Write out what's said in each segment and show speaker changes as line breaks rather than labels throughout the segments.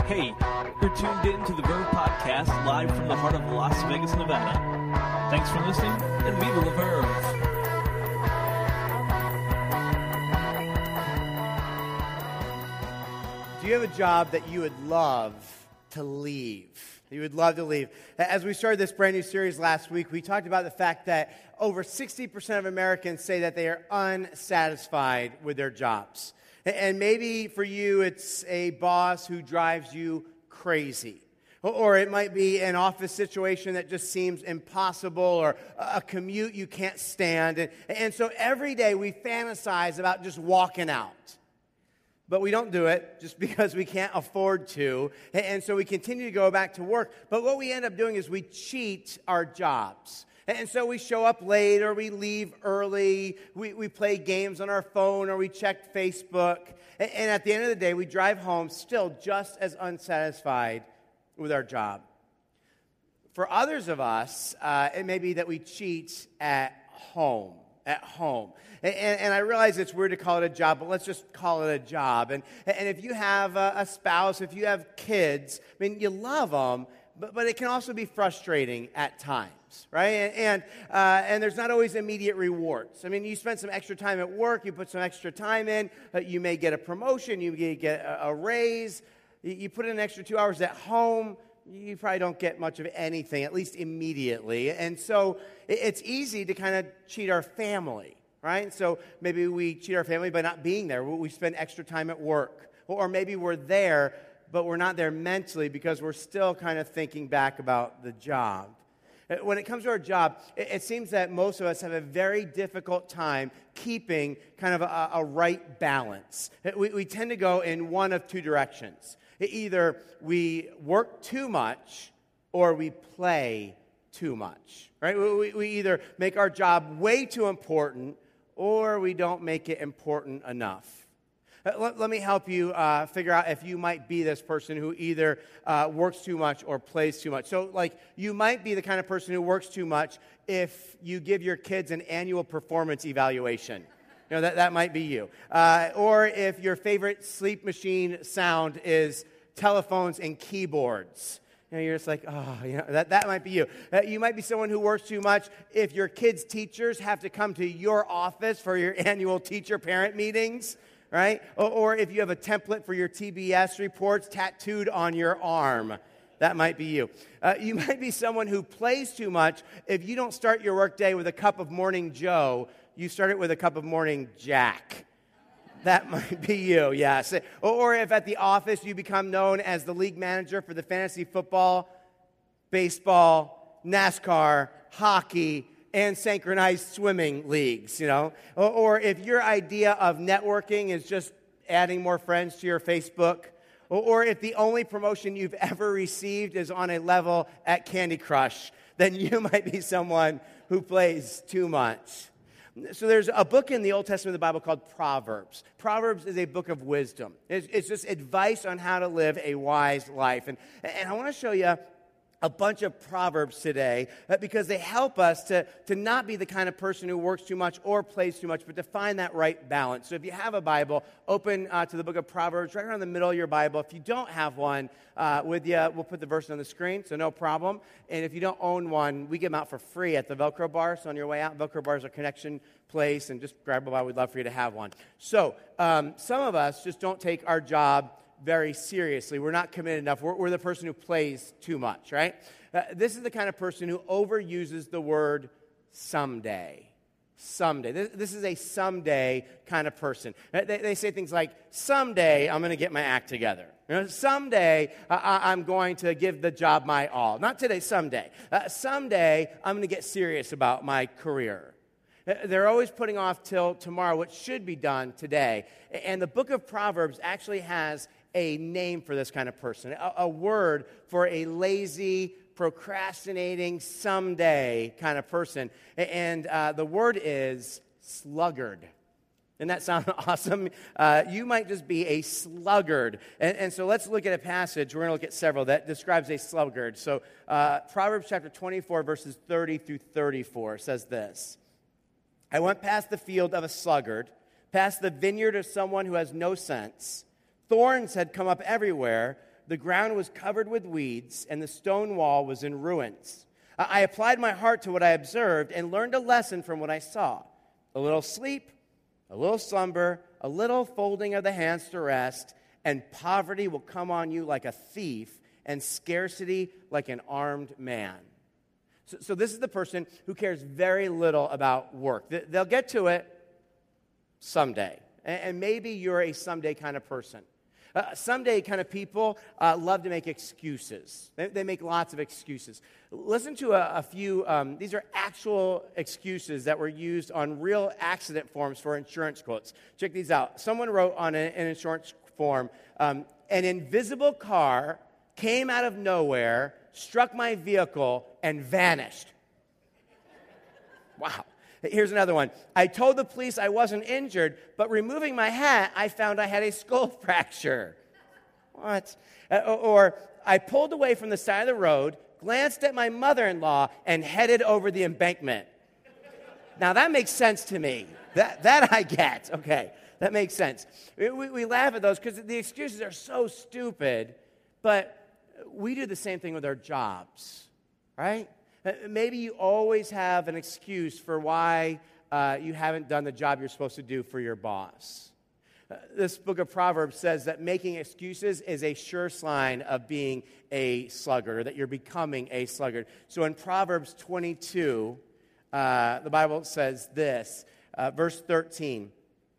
Hey, you're tuned in to the Verve Podcast live from the heart of Las Vegas, Nevada. Thanks for listening, and viva la Verve!
Do you have a job that you would love to leave? You would love to leave. As we started this brand new series last week, we talked about the fact that over 60% of Americans say that they are unsatisfied with their jobs. And maybe for you, it's a boss who drives you crazy. Or it might be an office situation that just seems impossible, or a commute you can't stand. And so every day we fantasize about just walking out. But we don't do it just because we can't afford to. And so we continue to go back to work. But what we end up doing is we cheat our jobs. And so we show up late, or we leave early, we play games on our phone, or we check Facebook. And at the end of the day, we drive home still just as unsatisfied with our job. For others of us, it may be that we cheat at home. And I realize it's weird to call it a job, but let's just call it a job. And if you have a spouse, if you have kids, I mean, you love them, but it can also be frustrating at times, right? And there's not always immediate rewards. I mean, you spend some extra time at work, you put some extra time in, you may get a promotion, you may get a raise, you put in an extra 2 hours at home, you probably don't get much of anything, at least immediately. And so it's easy to kind of cheat our family, right? So maybe we cheat our family by not being there. We spend extra time at work. Or maybe we're there, but we're not there mentally because we're still kind of thinking back about the job. When it comes to our job, it seems that most of us have a very difficult time keeping kind of a right balance. We tend to go in one of two directions. Either we work too much or we play too much, right? We either make our job way too important or we don't make it important enough. Let me help you figure out if you might be this person who either works too much or plays too much. So, like, you might be the kind of person who works too much if you give your kids an annual performance evaluation. You know, that might be you. Or if your favorite sleep machine sound is telephones and keyboards. You know, you're just like, oh, you know, that might be you. You might be someone who works too much if your kids' teachers have to come to your office for your annual teacher-parent meetings, right? Or if you have a template for your TBS reports tattooed on your arm. That might be you. You might be someone who plays too much if you don't start your workday with a cup of Morning Joe, you start it with a cup of Morning Jack. That might be you, yes. Or if at the office you become known as the league manager for the fantasy football, baseball, NASCAR, hockey, and synchronized swimming leagues, you know. Or if your idea of networking is just adding more friends to your Facebook. Or if the only promotion you've ever received is on a level at Candy Crush, then you might be someone who plays too much. So there's a book in the Old Testament of the Bible called Proverbs. Proverbs is a book of wisdom. It's just advice on how to live a wise life. And I want to show you a bunch of Proverbs today because they help us to not be the kind of person who works too much or plays too much, but to find that right balance. So if you have a Bible, open to the book of Proverbs right around the middle of your Bible. If you don't have one with you, we'll put the verse on the screen, so no problem. And if you don't own one, we give them out for free at the Velcro bar. So on your way out, Velcro bar is a connection place, and just grab a Bible. We'd love for you to have one. So some of us just don't take our job very seriously. We're not committed enough. We're the person who plays too much, right? This is the kind of person who overuses the word someday. Someday. This is a someday kind of person. They say things like, someday I'm going to get my act together. You know, someday I'm going to give the job my all. Not today, someday. Someday I'm going to get serious about my career. They're always putting off till tomorrow what should be done today. And the book of Proverbs actually has a name for this kind of person, a word for a lazy, procrastinating, someday kind of person. And the word is sluggard. Doesn't that sound awesome? You might just be a sluggard. And so let's look at a passage. We're going to look at several that describes a sluggard. So Proverbs chapter 24, verses 30 through 34 says this. I went past the field of a sluggard, past the vineyard of someone who has no sense. Thorns had come up everywhere. The ground was covered with weeds, and the stone wall was in ruins. I applied my heart to what I observed and learned a lesson from what I saw. A little sleep, a little slumber, a little folding of the hands to rest, and poverty will come on you like a thief, and scarcity like an armed man. So this is the person who cares very little about work. They'll get to it someday. And maybe you're a someday kind of person. Someday kind of people love to make excuses. They make lots of excuses. Listen to a few. These are actual excuses that were used on real accident forms for insurance quotes. Check these out. Someone wrote on an insurance form, an invisible car came out of nowhere, struck my vehicle, and vanished. Wow. Here's another one. I told the police I wasn't injured, but removing my hat, I found I had a skull fracture. What? Or I pulled away from the side of the road, glanced at my mother-in-law, and headed over the embankment. Now, that makes sense to me. That I get. Okay, that makes sense. We laugh at those because the excuses are so stupid, but we do the same thing with our jobs, right? Maybe you always have an excuse for why you haven't done the job you're supposed to do for your boss. This book of Proverbs says that making excuses is a sure sign of being a sluggard, or that you're becoming a sluggard. So in Proverbs 22, the Bible says this, verse 13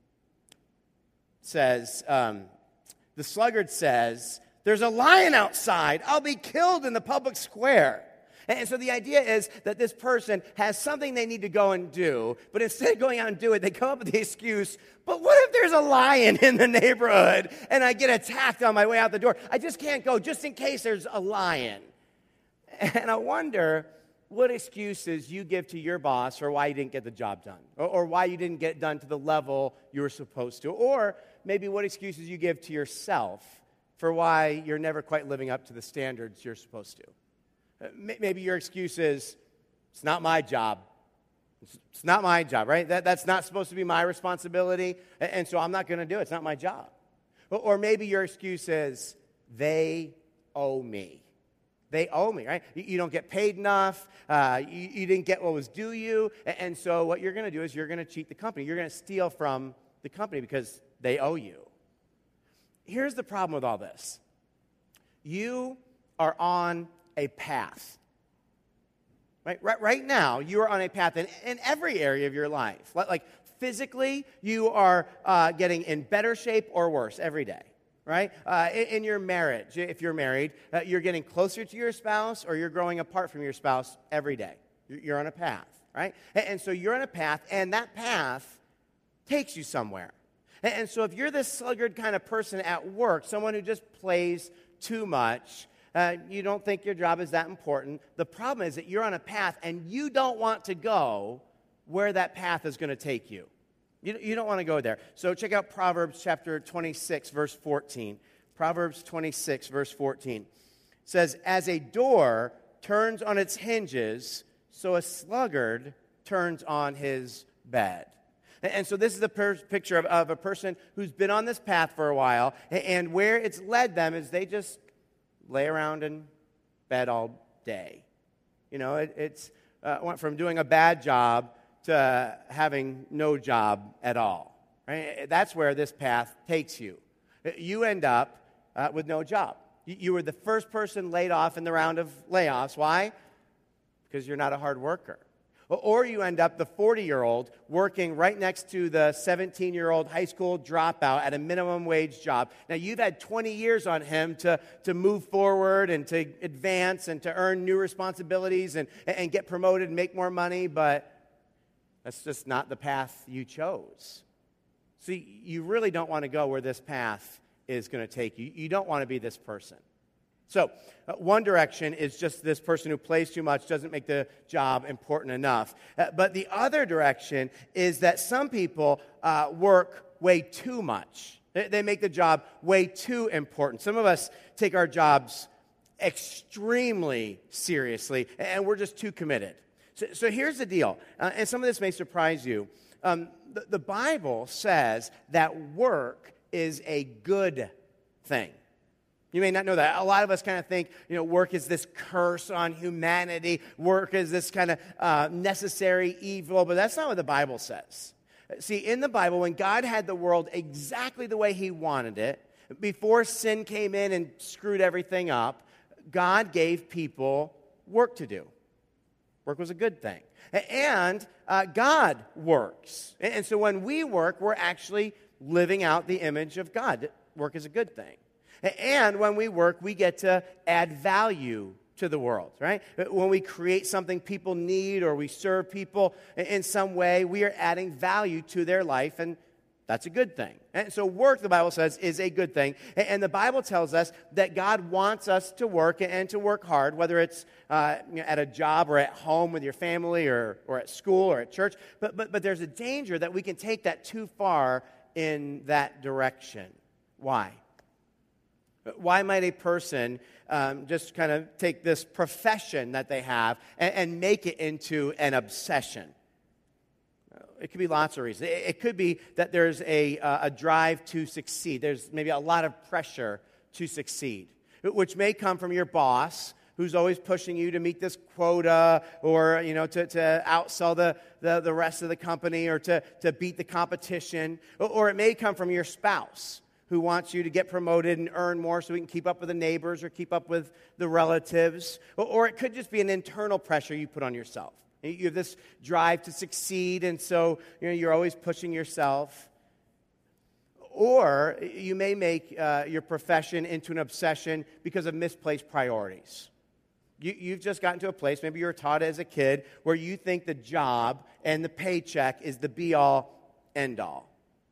says, the sluggard says, "There's a lion outside. I'll be killed in the public square." And so the idea is that this person has something they need to go and do, but instead of going out and do it, they come up with the excuse, but what if there's a lion in the neighborhood and I get attacked on my way out the door? I just can't go just in case there's a lion. And I wonder what excuses you give to your boss for why you didn't get the job done, or why you didn't get it done to the level you were supposed to, or maybe what excuses you give to yourself for why you're never quite living up to the standards you're supposed to. Maybe your excuse is, it's not my job. It's not my job, right? That's not supposed to be my responsibility, and so I'm not going to do it. It's not my job. Or maybe your excuse is, they owe me. They owe me, right? You don't get paid enough. You didn't get what was due you, and so what you're going to do is you're going to cheat the company. You're going to steal from the company because they owe you. Here's the problem with all this. You are on a path. Right now, you are on a path in every area of your life. Like physically, you are getting in better shape or worse every day, right? In your marriage, if you're married, you're getting closer to your spouse or you're growing apart from your spouse every day. You're on a path, right? And so you're on a path, and that path takes you somewhere. And so if you're this sluggard kind of person at work, someone who just plays too much, you don't think your job is that important. The problem is that you're on a path and you don't want to go where that path is going to take you. You don't want to go there. So check out Proverbs chapter 26, verse 14. Proverbs 26, verse 14. It says, "As a door turns on its hinges, so a sluggard turns on his bed." And so this is the picture of a person who's been on this path for a while, and where it's led them is they just lay around in bed all day. You know, it's went from doing a bad job to having no job at all. Right? That's where this path takes you. You end up with no job. You were the first person laid off in the round of layoffs. Why? Because you're not a hard worker. Or you end up the 40-year-old working right next to the 17-year-old high school dropout at a minimum wage job. Now, you've had 20 years on him to move forward and to advance and to earn new responsibilities and get promoted and make more money, but that's just not the path you chose. See, you really don't want to go where this path is going to take you. You don't want to be this person. So, one direction is just this person who plays too much, doesn't make the job important enough. But the other direction is that some people work way too much. They make the job way too important. Some of us take our jobs extremely seriously, and we're just too committed. So here's the deal, and some of this may surprise you. The Bible says that work is a good thing. You may not know that. A lot of us kind of think, work is this curse on humanity. Work is this kind of necessary evil, but that's not what the Bible says. See, in the Bible, when God had the world exactly the way he wanted it, before sin came in and screwed everything up, God gave people work to do. Work was a good thing. And God works. And so when we work, we're actually living out the image of God. Work is a good thing. And when we work, we get to add value to the world, right? When we create something people need or we serve people in some way, we are adding value to their life, and that's a good thing. And so work, the Bible says, is a good thing. And the Bible tells us that God wants us to work and to work hard, whether it's at a job or at home with your family or at school or at church. But there's a danger that we can take that too far in that direction. Why? Why might a person just kind of take this profession that they have and make it into an obsession? It could be lots of reasons. It could be that there's a drive to succeed. There's maybe a lot of pressure to succeed, which may come from your boss, who's always pushing you to meet this quota or, to outsell the rest of the company or to beat the competition. Or it may come from your spouse, who wants you to get promoted and earn more so we can keep up with the neighbors or keep up with the relatives. Or it could just be an internal pressure you put on yourself. You have this drive to succeed, and so you're always pushing yourself. Or you may make your profession into an obsession because of misplaced priorities. You've just gotten to a place, maybe you were taught as a kid, where you think the job and the paycheck is the be-all, end-all.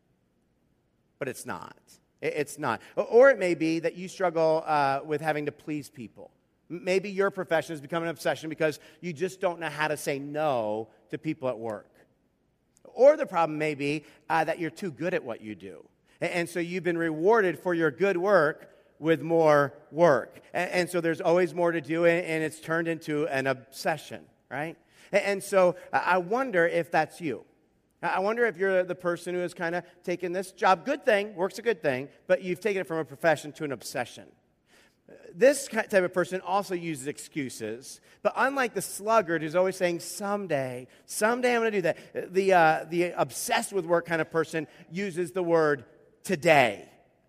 But it's not. It's not. Or it may be that you struggle with having to please people. Maybe your profession has become an obsession because you just don't know how to say no to people at work. Or the problem may be that you're too good at what you do. And so you've been rewarded for your good work with more work. And so there's always more to do, and it's turned into an obsession, right? And so I wonder if that's you. I wonder if you're the person who has kind of taken this job, good thing, work's a good thing, but you've taken it from a profession to an obsession. This type of person also uses excuses, but unlike the sluggard who's always saying, someday I'm going to do that, the obsessed with work kind of person uses the word today,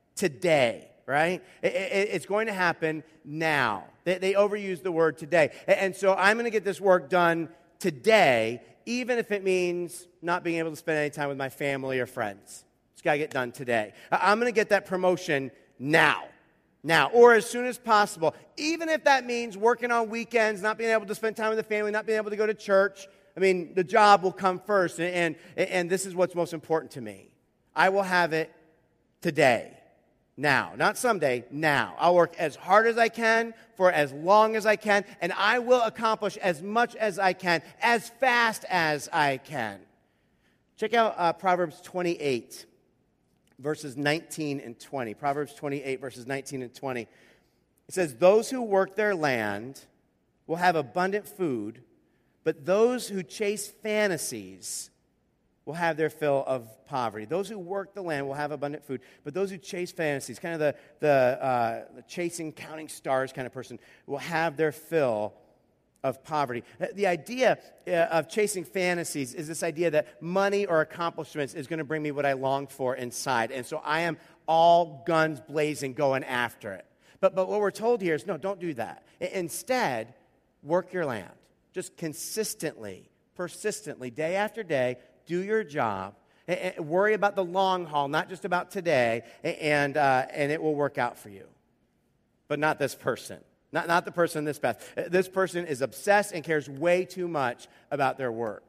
right? It's going to happen now. They overuse the word today. And so I'm going to get this work done today, even if it means not being able to spend any time with my family or friends. It's got to get done today. I'm going to get that promotion now, or as soon as possible, even if that means working on weekends, not being able to spend time with the family, not being able to go to church. I mean, the job will come first, and this is what's most important to me. I will have it today, now, not someday, now. I'll work as hard as I can for as long as I can, and I will accomplish as much as I can, as fast as I can. Check out Proverbs 28, verses 19 and 20. Proverbs 28, verses 19 and 20. It says, those who work their land will have abundant food, but those who chase fantasies will have their fill of poverty. Those who work the land will have abundant food, but those who chase fantasies, kind of the chasing, counting stars kind of person, will have their fill of poverty. The idea of chasing fantasies is this idea that money or accomplishments is going to bring me what I long for inside, and so I am all guns blazing going after it. But what we're told here is, no, don't do that. Instead, work your land. Just consistently, persistently, day after day, do your job, and worry about the long haul, not just about today, and it will work out for you. But not this person. Not the person in this path. This person is obsessed and cares way too much about their work.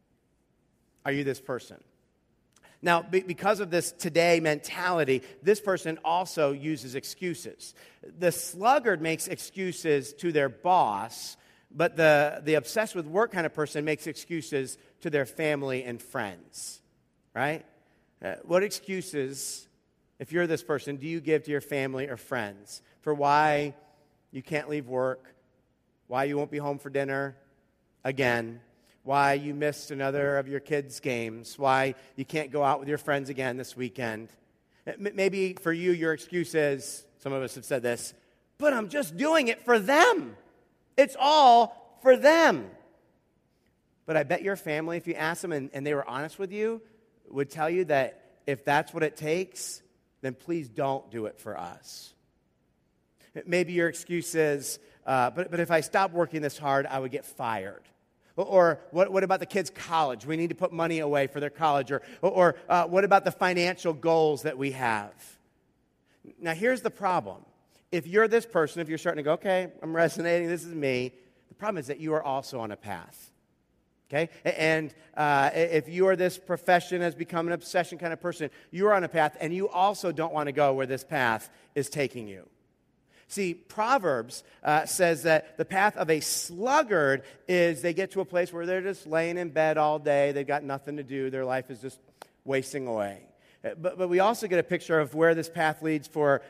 Are you this person? Now, because of this today mentality, this person also uses excuses. The sluggard makes excuses to their boss, but the obsessed with work kind of person makes excuses to their family and friends, right? What excuses, if you're this person, do you give to your family or friends for why you can't leave work, why you won't be home for dinner again, why you missed another of your kids' games, why you can't go out with your friends again this weekend? Maybe for you, your excuse is, some of us have said this, but I'm just doing it for them. It's all for them. But I bet your family, if you ask them and they were honest with you, would tell you that if that's what it takes, then please don't do it for us. Maybe your excuse is, but if I stopped working this hard, I would get fired. Or what about the kids' college? We need to put money away for their college. Or what about the financial goals that we have? Now, here's the problem. If you're this person, if you're starting to go, okay, I'm resonating, this is me, the problem is that you are also on a path. Okay? And if you are this profession has become an obsession kind of person, you are on a path, and you also don't want to go where this path is taking you. See, Proverbs says that the path of a sluggard is they get to a place where they're just laying in bed all day, they've got nothing to do, their life is just wasting away. But we also get a picture of where this path leads for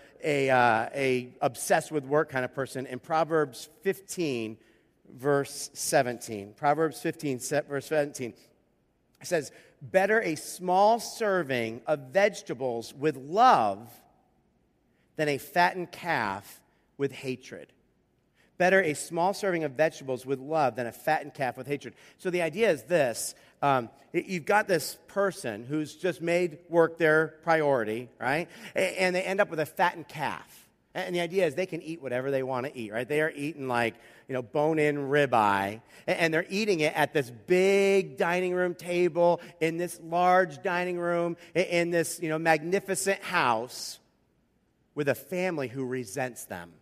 a obsessed with work kind of person in Proverbs 15, verse 17. Proverbs 15, verse 17. It says, better a small serving of vegetables with love than a fattened calf with hatred. Better a small serving of vegetables with love than a fattened calf with hatred. So the idea is this. You've got this person who's just made work their priority, right? And they end up with a fattened calf. And the idea is they can eat whatever they want to eat, right? They are eating like, bone-in ribeye. And they're eating it at this big dining room table, in this large dining room, in this, magnificent house with a family who resents them.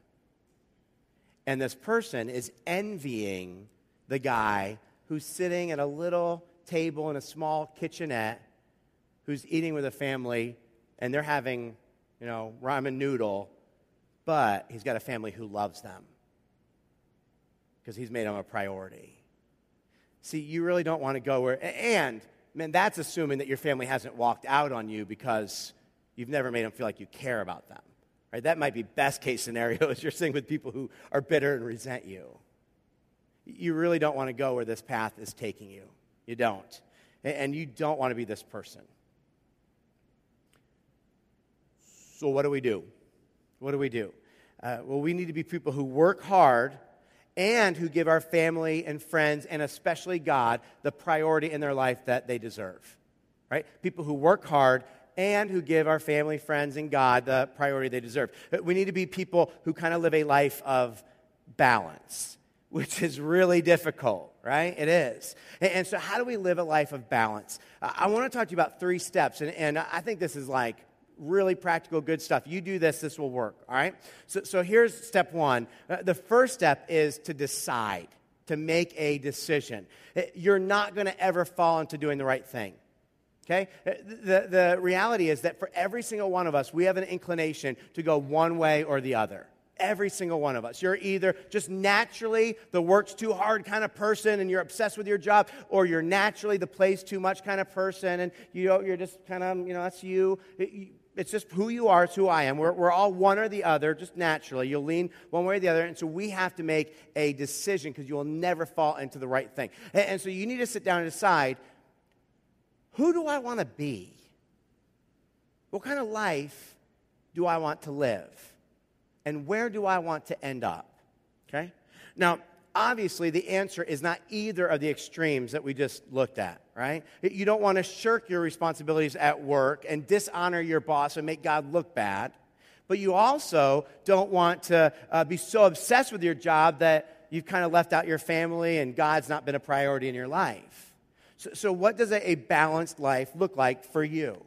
And this person is envying the guy who's sitting at a little table in a small kitchenette, who's eating with a family, and they're having, ramen noodle, but he's got a family who loves them because he's made them a priority. See, you really don't want to go where, and, man, that's assuming that your family hasn't walked out on you because you've never made them feel like you care about them. Right? That might be best case scenario as you're sitting with people who are bitter and resent you. You really don't want to go where this path is taking you. You don't. And you don't want to be this person. So what do we do? What do we do? Well, we need to be people who work hard and who give our family and friends, and especially God, the priority in their life that they deserve. Right? People who work hard and who give our family, friends, and God the priority they deserve. We need to be people who kind of live a life of balance, which is really difficult, right? It is. And so how do we live a life of balance? I want to talk to you about 3 steps, and I think this is like really practical, good stuff. You do this, this will work, all right? So here's step 1. The first step is to decide, to make a decision. You're not going to ever fall into doing the right thing. Okay? The reality is that for every single one of us, we have an inclination to go one way or the other. Every single one of us. You're either just naturally the work's too hard kind of person and you're obsessed with your job, or you're naturally the plays too much kind of person and you're just kind of, that's you. It's just who you are, it's who I am. We're all one or the other, just naturally. You'll lean one way or the other, and so we have to make a decision because you will never fall into the right thing. And so you need to sit down and decide, who do I want to be? What kind of life do I want to live? And where do I want to end up? Okay? Now, obviously, the answer is not either of the extremes that we just looked at, right? You don't want to shirk your responsibilities at work and dishonor your boss and make God look bad. But you also don't want to be so obsessed with your job that you've kind of left out your family and God's not been a priority in your life. So what does a balanced life look like for you?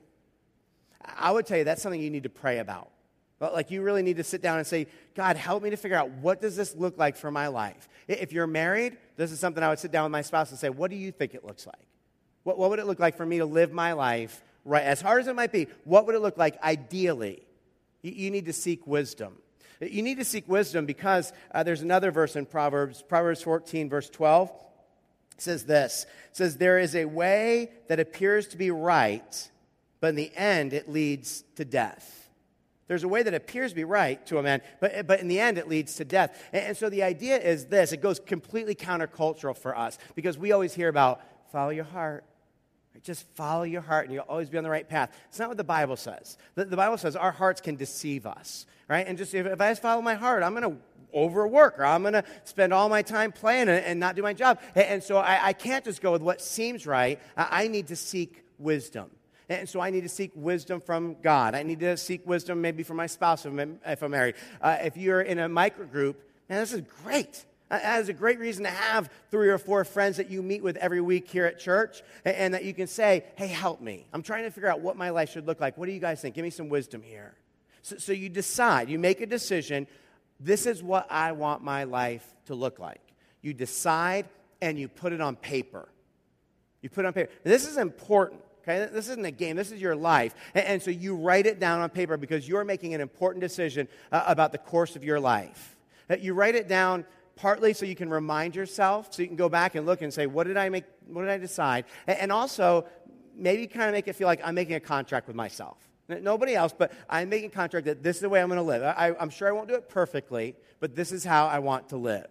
I would tell you that's something you need to pray about. Like you really need to sit down and say, God, help me to figure out what does this look like for my life? If you're married, this is something I would sit down with my spouse and say, what do you think it looks like? What would it look like for me to live my life right? As hard as it might be, what would it look like ideally? You need to seek wisdom. You need to seek wisdom because there's another verse in Proverbs 14, verse 12. It says this. It says, there is a way that appears to be right, but in the end it leads to death. There's a way that appears to be right to a man, but in the end it leads to death. And so the idea is this. It goes completely countercultural for us because we always hear about follow your heart, Just follow your heart and you'll always be on the right path. It's not what the Bible says. The Bible says our hearts can deceive us, right? And just if I just follow my heart, I'm going to overwork, or I'm going to spend all my time playing and not do my job. And so I can't just go with what seems right. I need to seek wisdom. And so I need to seek wisdom from God. I need to seek wisdom maybe from my spouse if I'm married. If you're in a microgroup, man, this is great. That is a great reason to have 3 or 4 friends that you meet with every week here at church, and that you can say, hey, help me. I'm trying to figure out what my life should look like. What do you guys think? Give me some wisdom here. So you decide. You make a decision. This is what I want my life to look like. You decide, and you put it on paper. You put it on paper. This is important. Okay, this isn't a game. This is your life. And so you write it down on paper because you're making an important decision about the course of your life. You write it down partly so you can remind yourself, so you can go back and look and say, what did I decide? And also, maybe kind of make it feel like I'm making a contract with myself. Nobody else, but I'm making a contract that this is the way I'm going to live. I'm sure I won't do it perfectly, but this is how I want to live.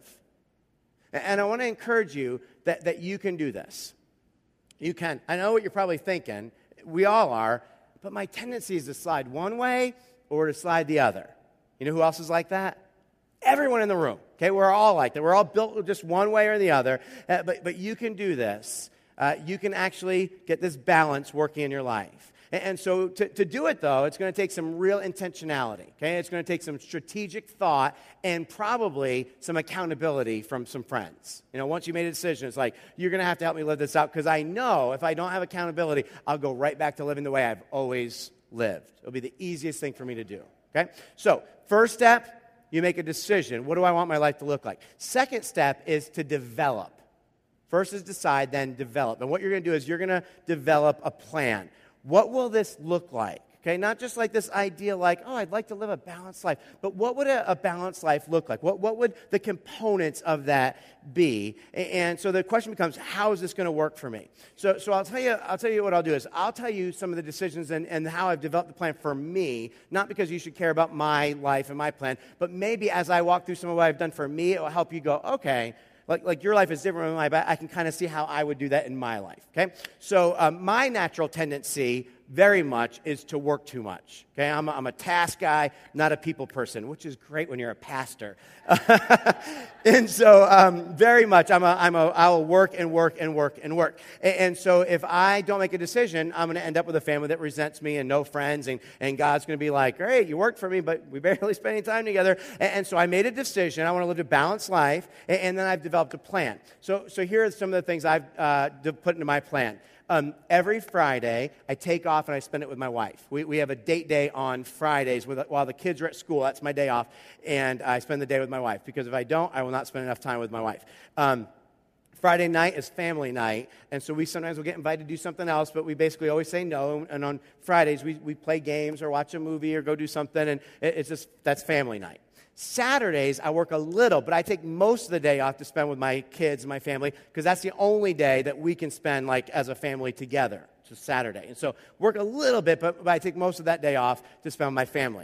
And I want to encourage you that you can do this. You can. I know what you're probably thinking. We all are. But my tendency is to slide one way or to slide the other. You know who else is like that? Everyone in the room. Okay, we're all like that. We're all built just one way or the other. But you can do this. You can actually get this balance working in your life. And so to do it, though, it's going to take some real intentionality. Okay, it's going to take some strategic thought and probably some accountability from some friends. You know, once you made a decision, it's like, you're going to have to help me live this out, because I know if I don't have accountability, I'll go right back to living the way I've always lived. It'll be the easiest thing for me to do. Okay, so first step, you make a decision. What do I want my life to look like? Second step is to develop. First is decide, then develop. And what you're going to do is you're going to develop a plan. What will this look like? Okay, not just like this idea like, oh, I'd like to live a balanced life, but what would a balanced life look like? What would the components of that be? And so the question becomes, how is this going to work for me? So I'll tell you what I'll do is I'll tell you some of the decisions and how I've developed the plan for me, not because you should care about my life and my plan, but maybe as I walk through some of what I've done for me, it will help you go, okay, like your life is different from mine, but I can kind of see how I would do that in my life, okay? So my natural tendency very much is to work too much, okay? I'm a task guy, not a people person, which is great when you're a pastor. And so very much I'll work and work and work and work. And so if I don't make a decision, I'm going to end up with a family that resents me and no friends, and God's going to be like, great, you worked for me, but we barely spend any time together. And so I made a decision. I want to live a balanced life, and then I've developed a plan. So here are some of the things I've put into my plan. Every Friday, I take off and I spend it with my wife. We have a date day on Fridays while the kids are at school. That's my day off, and I spend the day with my wife, because if I don't, I will not spend enough time with my wife. Friday night is family night, and so we sometimes will get invited to do something else, but we basically always say no, and on Fridays we play games or watch a movie or go do something, and that's family night. Saturdays, I work a little, but I take most of the day off to spend with my kids and my family, because that's the only day that we can spend like as a family together. It's a Saturday. And so work a little bit, but I take most of that day off to spend with my family.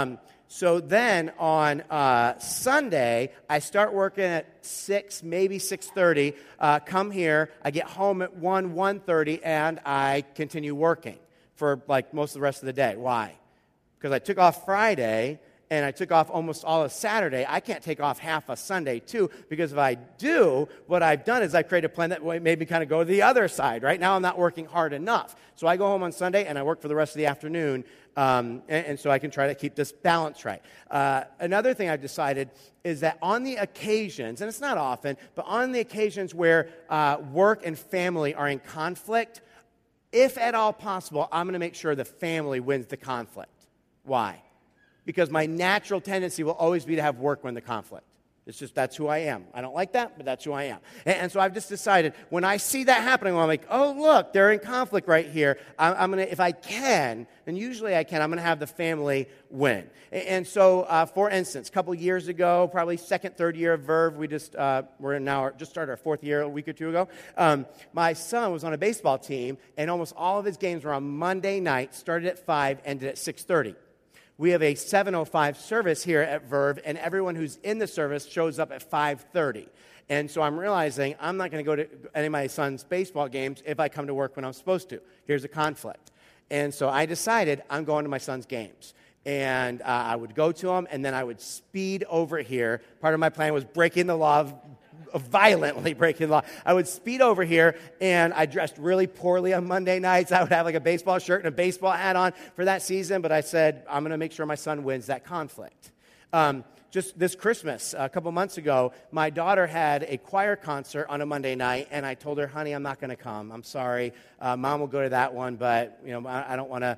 So then on Sunday, I start working at 6, maybe 6:30, come here, I get home at 1:30, and I continue working for like most of the rest of the day. Why? Because I took off Friday, and I took off almost all of Saturday. I can't take off half a Sunday, too, because if I do, what I've done is I've created a plan that made me kind of go to the other side. Right now, I'm not working hard enough. So I go home on Sunday, and I work for the rest of the afternoon, and so I can try to keep this balance right. Another thing I've decided is that on the occasions, and it's not often, but on the occasions where work and family are in conflict, if at all possible, I'm going to make sure the family wins the conflict. Why? Because my natural tendency will always be to have work win the conflict. It's just, that's who I am. I don't like that, but that's who I am. And so I've just decided, when I see that happening, I'm like, oh, look, they're in conflict right here. I'm going to, if I can, and usually I can, I'm going to have the family win. And so, for instance, a couple years ago, probably second, third year of Verve, we're now just started our fourth year a week or two ago. My son was on a baseball team, and almost all of his games were on Monday night, started at 5, ended at 6:30. We have a 7:05 service here at Verve, and everyone who's in the service shows up at 5:30. And so I'm realizing I'm not going to go to any of my son's baseball games if I come to work when I'm supposed to. Here's a conflict. And so I decided I'm going to my son's games. And I would go to them, and then I would speed over here. Part of my plan was breaking the law violently breaking the law. I would speed over here, and I dressed really poorly on Monday nights. I would have like a baseball shirt and a baseball hat on for that season, but I said, I'm going to make sure my son wins that conflict. Just this Christmas, a couple months ago, my daughter had a choir concert on a Monday night, and I told her, honey, I'm not going to come. I'm sorry. Mom will go to that one, but I don't want to.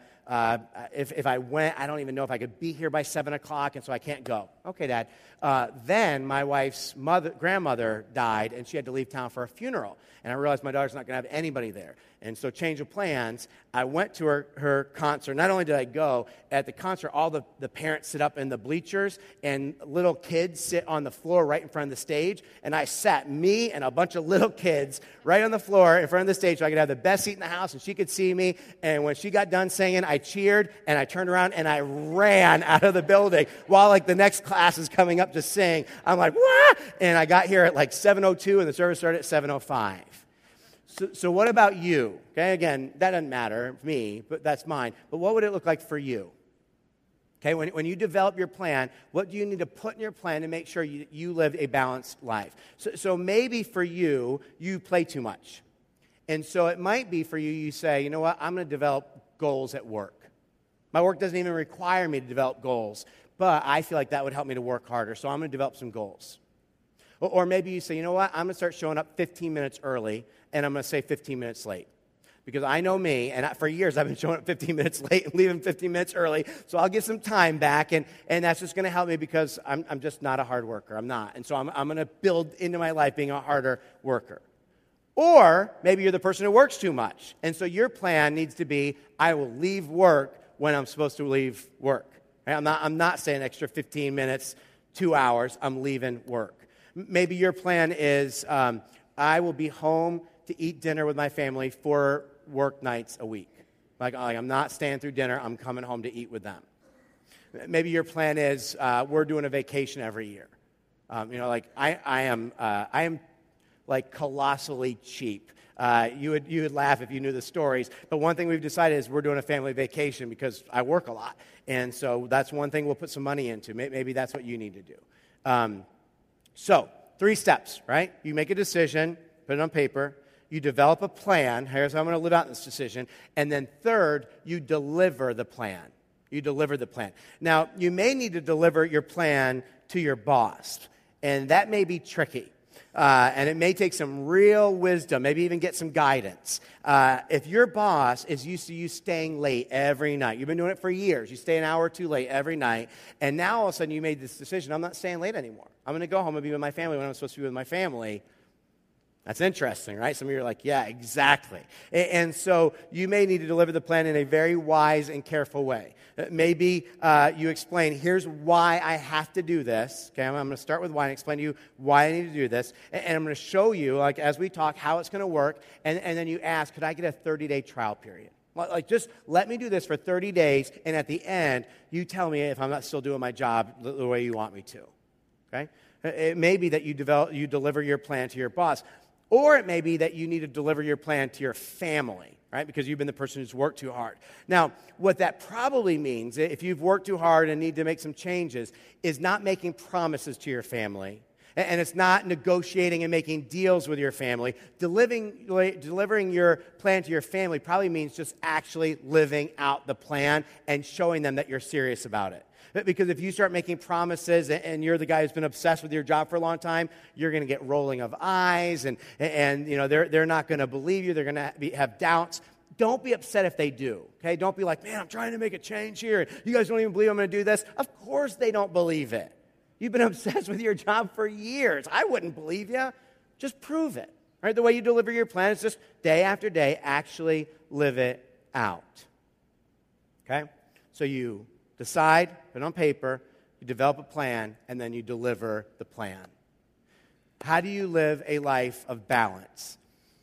If I went, I don't even know if I could be here by 7 o'clock, and so I can't go. Okay, Dad. Then my wife's grandmother died, and she had to leave town for a funeral. And I realized my daughter's not going to have anybody there. And so change of plans, I went to her concert. Not only did I go, at the concert, all the parents sit up in the bleachers, and little kids sit on the floor right in front of the stage. And I sat, me and a bunch of little kids, right on the floor in front of the stage so I could have the best seat in the house, and she could see me. And when she got done singing, I cheered, and I turned around, and I ran out of the building while, like, the next class is coming up to sing. I'm like, wah! And I got here at, like, 7:02, and the service started at 7:05. So what about you? Okay, again, that doesn't matter, me, but that's mine. But what would it look like for you? Okay, when you develop your plan, what do you need to put in your plan to make sure you live a balanced life? So maybe for you, you play too much. And so it might be for you, you say, you know what, I'm going to develop goals at work. My work doesn't even require me to develop goals, but I feel like that would help me to work harder, so I'm going to develop some goals. Or maybe you say, you know what, I'm going to start showing up 15 minutes early, and I'm going to say 15 minutes late. Because I know me, and for years I've been showing up 15 minutes late and leaving 15 minutes early, so I'll get some time back, and that's just going to help me because I'm just not a hard worker. I'm not. And so I'm going to build into my life being a harder worker. Or maybe you're the person who works too much, and so your plan needs to be, I will leave work when I'm supposed to leave work. Right? I'm not saying extra 15 minutes, 2 hours, I'm leaving work. Maybe your plan is, I will be home to eat dinner with my family 4 work nights a week. Like I'm not staying through dinner, I'm coming home to eat with them. Maybe your plan is, we're doing a vacation every year. I am like colossally cheap. You would laugh if you knew the stories, but one thing we've decided is we're doing a family vacation because I work a lot, and so that's one thing we'll put some money into. Maybe that's what you need to do. So 3 steps, right? You make a decision, put it on paper. You develop a plan. Here's how I'm going to live out this decision. And then third, you deliver the plan. You deliver the plan. Now, you may need to deliver your plan to your boss, and that may be tricky. And it may take some real wisdom, maybe even get some guidance. If your boss is used to you staying late every night, you've been doing it for years, you stay an hour or 2 late every night, and now all of a sudden you made this decision, I'm not staying late anymore. I'm going to go home and be with my family when I'm supposed to be with my family. That's interesting, right? Some of you are like, yeah, exactly. And so you may need to deliver the plan in a very wise and careful way. Maybe you explain, here's why I have to do this. Okay, I'm going to start with why and explain to you why I need to do this. And I'm going to show you, like as we talk, how it's going to work. And then you ask, could I get a 30-day trial period? Like, just let me do this for 30 days, and at the end, you tell me if I'm not still doing my job the way you want me to. Okay? It may be that you deliver your plan to your boss. Or it may be that you need to deliver your plan to your family, right? Because you've been the person who's worked too hard. Now, what that probably means, if you've worked too hard and need to make some changes, is not making promises to your family. And it's not negotiating and making deals with your family. Delivering your plan to your family probably means just actually living out the plan and showing them that you're serious about it. Because if you start making promises and you're the guy who's been obsessed with your job for a long time, you're going to get rolling of eyes, and they're not going to believe you. They're going to have doubts. Don't be upset if they do, okay? Don't be like, man, I'm trying to make a change here. You guys don't even believe I'm going to do this. Of course they don't believe it. You've been obsessed with your job for years. I wouldn't believe you. Just prove it, right? The way you deliver your plan is just day after day, actually live it out, okay? So you decide, put it on paper, you develop a plan, and then you deliver the plan. How do you live a life of balance?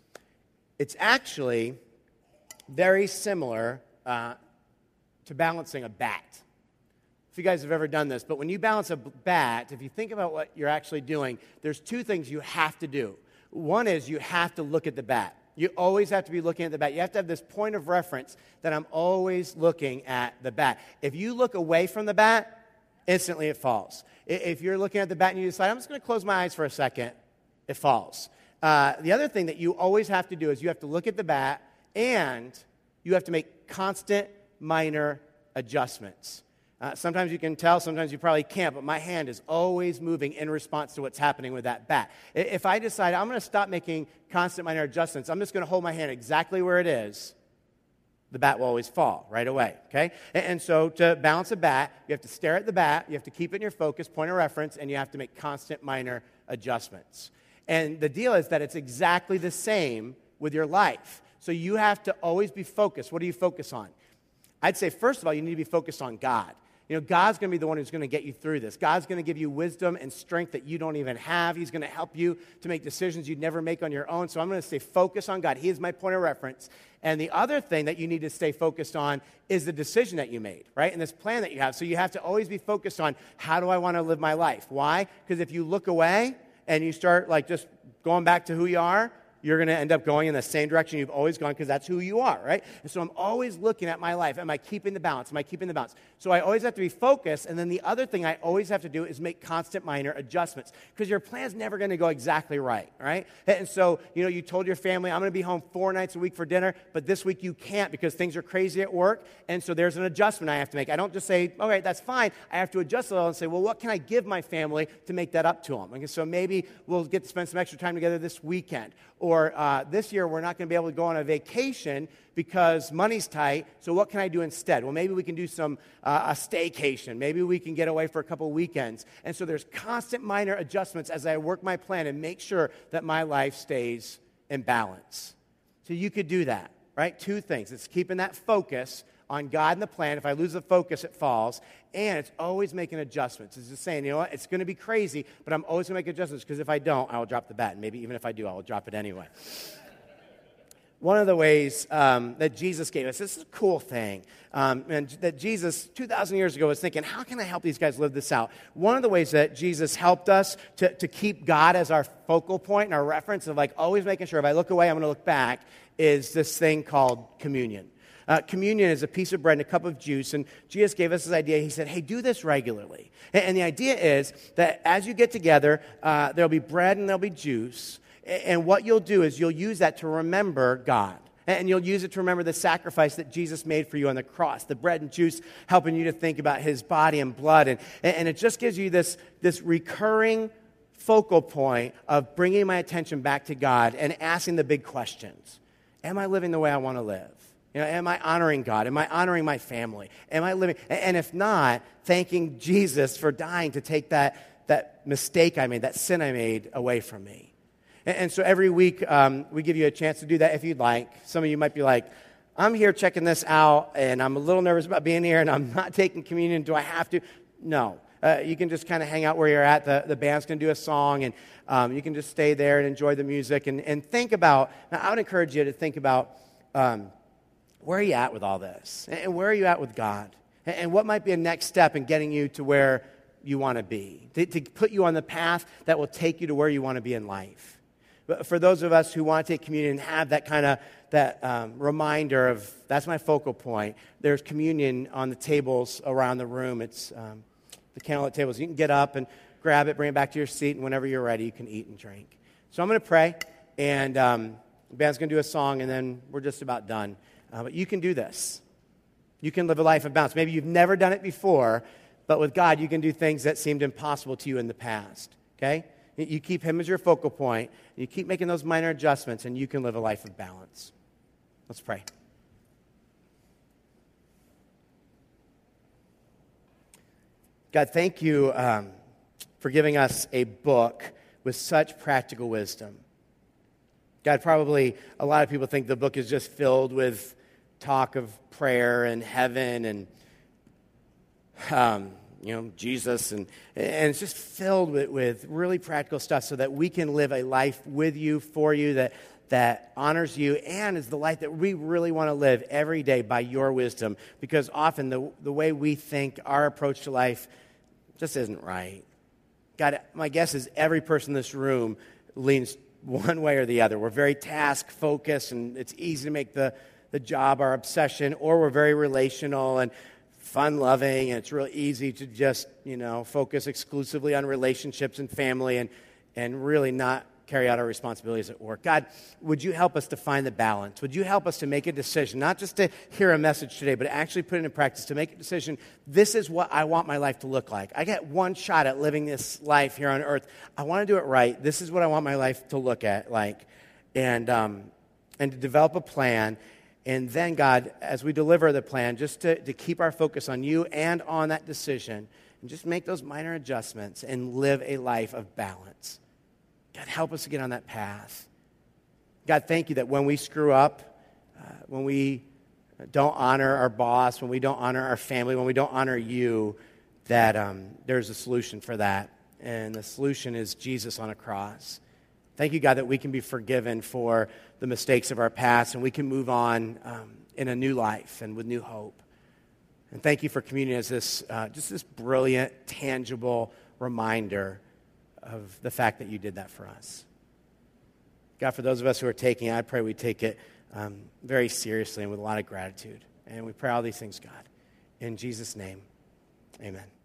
It's actually very similar to balancing a bat. if you guys have ever done this, but when you balance a bat, if you think about what you're actually doing, there's two things you have to do. One is you have to look at the bat. You always have to be looking at the bat. You have to have this point of reference that I'm always looking at the bat. If you look away from the bat, instantly it falls. If you're looking at the bat and you decide, I'm just going to close my eyes for a second, it falls. The other thing that you always have to do is you have to look at the bat and you have to make constant minor adjustments. Sometimes you can tell, sometimes you probably can't, but my hand is always moving in response to what's happening with that bat. If I decide I'm going to stop making constant minor adjustments, I'm just going to hold my hand exactly where it is, the bat will always fall right away, okay? And so to balance a bat, you have to stare at the bat, you have to keep it in your focus, point of reference, and you have to make constant minor adjustments. And the deal is that it's exactly the same with your life. So you have to always be focused. What do you focus on? I'd say, first of all, you need to be focused on God. You know, God's going to be the one who's going to get you through this. God's going to give you wisdom and strength that you don't even have. He's going to help you to make decisions you'd never make on your own. So I'm going to stay focused on God. He is my point of reference. And the other thing that you need to stay focused on is the decision that you made, right? And this plan that you have. So you have to always be focused on, how do I want to live my life? Why? Because if you look away and you start like just going back to who you are, you're going to end up going in the same direction you've always gone because that's who you are, right? And so I'm always looking at my life. Am I keeping the balance? Am I keeping the balance? So I always have to be focused. And then the other thing I always have to do is make constant minor adjustments because your plan's never going to go exactly right? And so, you know, you told your family, I'm going to be home 4 nights a week for dinner, but this week you can't because things are crazy at work. And so there's an adjustment I have to make. I don't just say, all right, that's fine. I have to adjust a little and say, well, what can I give my family to make that up to them? And so maybe we'll get to spend some extra time together this weekend. Or this year, we're not going to be able to go on a vacation because money's tight, so what can I do instead? Well, maybe we can do a staycation. Maybe we can get away for a couple weekends. And so there's constant minor adjustments as I work my plan and make sure that my life stays in balance. So you could do that, right? 2 things. It's keeping that focus on God and the plan. If I lose the focus, it falls. And it's always making adjustments. It's just saying, you know what, it's going to be crazy, but I'm always going to make adjustments because if I don't, I will drop the bat. And maybe even if I do, I will drop it anyway. One of the ways that Jesus gave us, this is a cool thing, and that Jesus 2,000 years ago was thinking, how can I help these guys live this out? One of the ways that Jesus helped us to keep God as our focal point and our reference of like always making sure if I look away, I'm going to look back, is this thing called communion. Communion is a piece of bread and a cup of juice, and Jesus gave us this idea. He said, hey, do this regularly. And the idea is that as you get together, there'll be bread and there'll be juice, and what you'll do is you'll use that to remember God. And you'll use it to remember the sacrifice that Jesus made for you on the cross. The bread and juice helping you to think about his body and blood. And it just gives you this recurring focal point of bringing my attention back to God and asking the big questions. Am I living the way I want to live? You know, am I honoring God? Am I honoring my family? Am I living? And if not, thanking Jesus for dying to take that mistake I made, that sin I made away from me. And so every week, we give you a chance to do that if you'd like. Some of you might be like, I'm here checking this out, and I'm a little nervous about being here, and I'm not taking communion. Do I have to? No. You can just kind of hang out where you're at. The band's going to do a song, and you can just stay there and enjoy the music and think about. Now, I would encourage you to think about where are you at with all this? And where are you at with God? And what might be a next step in getting you to where you want to be? To put you on the path that will take you to where you want to be in life. But for those of us who want to take communion and have that kind of reminder of that's my focal point, there's communion on the tables around the room. It's the candlelit tables. You can get up and grab it, bring it back to your seat, and whenever you're ready, you can eat and drink. So I'm going to pray, and the band's going to do a song, and then we're just about done. But you can do this. You can live a life of balance. Maybe you've never done it before, but with God, you can do things that seemed impossible to you in the past, okay? You keep him as your focal point. You keep making those minor adjustments, and you can live a life of balance. Let's pray. God, thank you for giving us a book with such practical wisdom. God, probably a lot of people think the book is just filled with talk of prayer and heaven and Jesus, and it's just filled with really practical stuff so that we can live a life with you, for you, that honors you and is the life that we really want to live every day by your wisdom, because often the way we think, our approach to life just isn't right. God, my guess is every person in this room leans one way or the other. We're very task-focused, and it's easy to make the job our obsession, or we're very relational and fun-loving, and it's real easy to just, focus exclusively on relationships and family and really not carry out our responsibilities at work. God, would you help us to find the balance? Would you help us to make a decision, not just to hear a message today, but actually put it into practice, to make a decision, this is what I want my life to look like. I get one shot at living this life here on earth. I want to do it right. This is what I want my life to look at like. And to develop a plan. And then, God, as we deliver the plan, just to keep our focus on you and on that decision, and just make those minor adjustments and live a life of balance. God, help us to get on that path. God, thank you that when we screw up, when we don't honor our boss, when we don't honor our family, when we don't honor you, that there's a solution for that. And the solution is Jesus on a cross. Thank you, God, that we can be forgiven for the mistakes of our past, and we can move on in a new life and with new hope. And thank you for communion as this brilliant, tangible reminder of the fact that you did that for us. God, for those of us who are taking it, I pray we take it very seriously and with a lot of gratitude. And we pray all these things, God. In Jesus' name, amen.